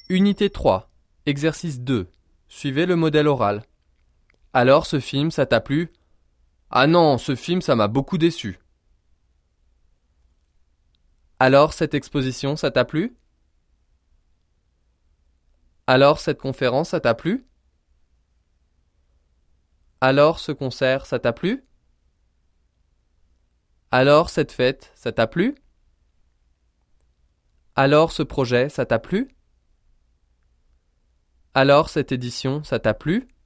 Unité 3, exercice 2. Suivez le modèle oral. Alors ce film, ça t'a plu? Ah non, ce film, ça m'a beaucoup déçu. Alors cette exposition, ça t'a plu? Alors cette conférence, ça t'a plu? Alors ce concert, ça t'a plu? Alors cette fête, ça t'a plu? Alors ce projet, ça t'a plu? Alors cette édition, ça t'a plu?